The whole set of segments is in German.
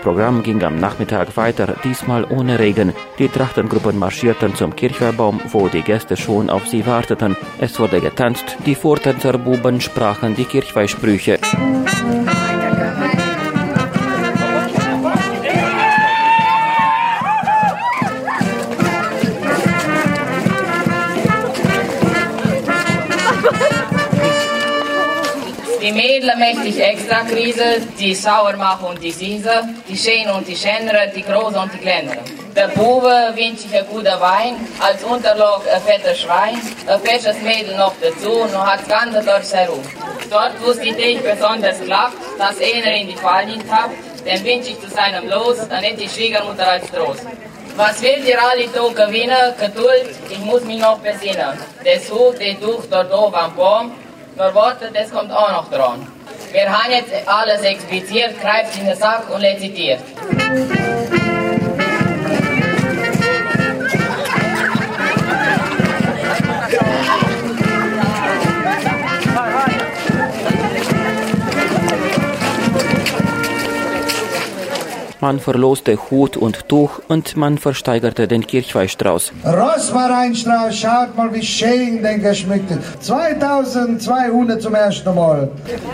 Programm ging am Nachmittag weiter, diesmal ohne Regen. Die Trachtengruppen marschierten zum Kirchweihbaum, wo die Gäste schon auf sie warteten. Es wurde getanzt, die Vortänzerbuben sprachen die Kirchweihsprüche. Die Mädel mächtig extra Krise, die Sauermach und die Siese, die Schön und die Schänere, die Große und die Kleinere. Der Bube wünscht sich ein guter Wein, als Unterlag ein fetter Schwein, ein fesches Mädel noch dazu, noch hat's ganze Dorf herum. Dort, wo es die Tag besonders klappt, dass einer in die Fall nicht habt, den wünsche ich zu seinem Los, dann hätte die Schwiegermutter als Trost. Was will ihr alle da gewinnen? Geduld, ich muss mich noch besinnen. Das Hut, der Tuch dort oben am Baum, nur wartet, das kommt auch noch dran. Wir haben jetzt alles expliziert, greift in den Sack und rezitiert. Man verloste Hut und Tuch und man versteigerte den Kirchweihstrauß. Rosmarinstrauß, schaut mal, wie schön den geschmückt ist. 2200 zum ersten Mal.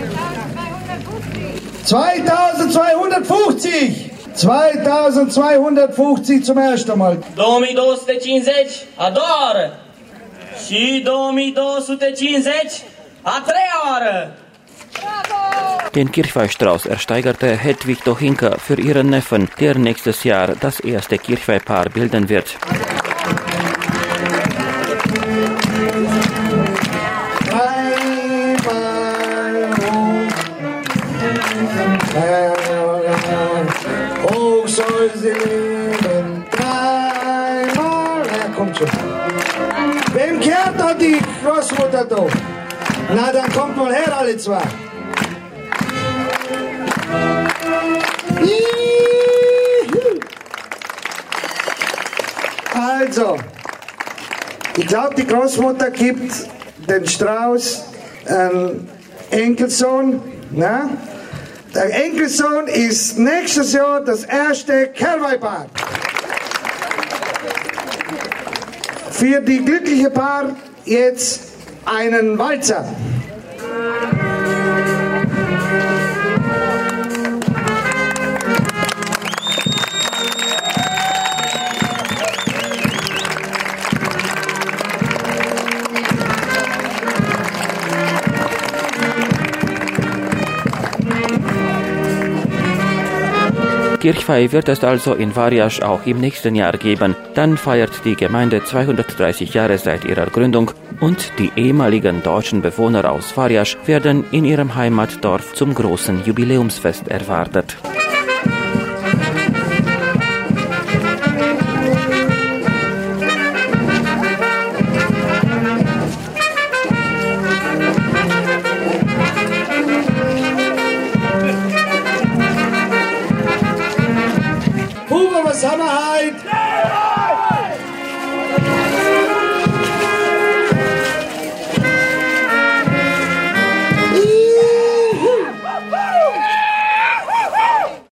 2250! 2250 zum ersten Mal. 2250 a 2 ore și 2250 a 3 ore. Den Kirchweihstrauß ersteigerte Hedwig Dochinka für ihren Neffen, der nächstes Jahr das erste Kirchweihpaar bilden wird. Hoch soll sie leben, dreimal. Ja, kommt schon. Wem kehrt da die Großmutter da? Na, dann kommt mal her, alle zwei. Also, ich glaube, die Großmutter gibt den Strauß Enkelsohn. Na? Der Enkelsohn ist nächstes Jahr das erste Kirchweihpaar. Für die glückliche Paar jetzt einen Walzer. Kirchweih wird es also in Varjasch auch im nächsten Jahr geben. Dann feiert die Gemeinde 230 Jahre seit ihrer Gründung und die ehemaligen deutschen Bewohner aus Varjasch werden in ihrem Heimatdorf zum großen Jubiläumsfest erwartet. Zusammenhalt!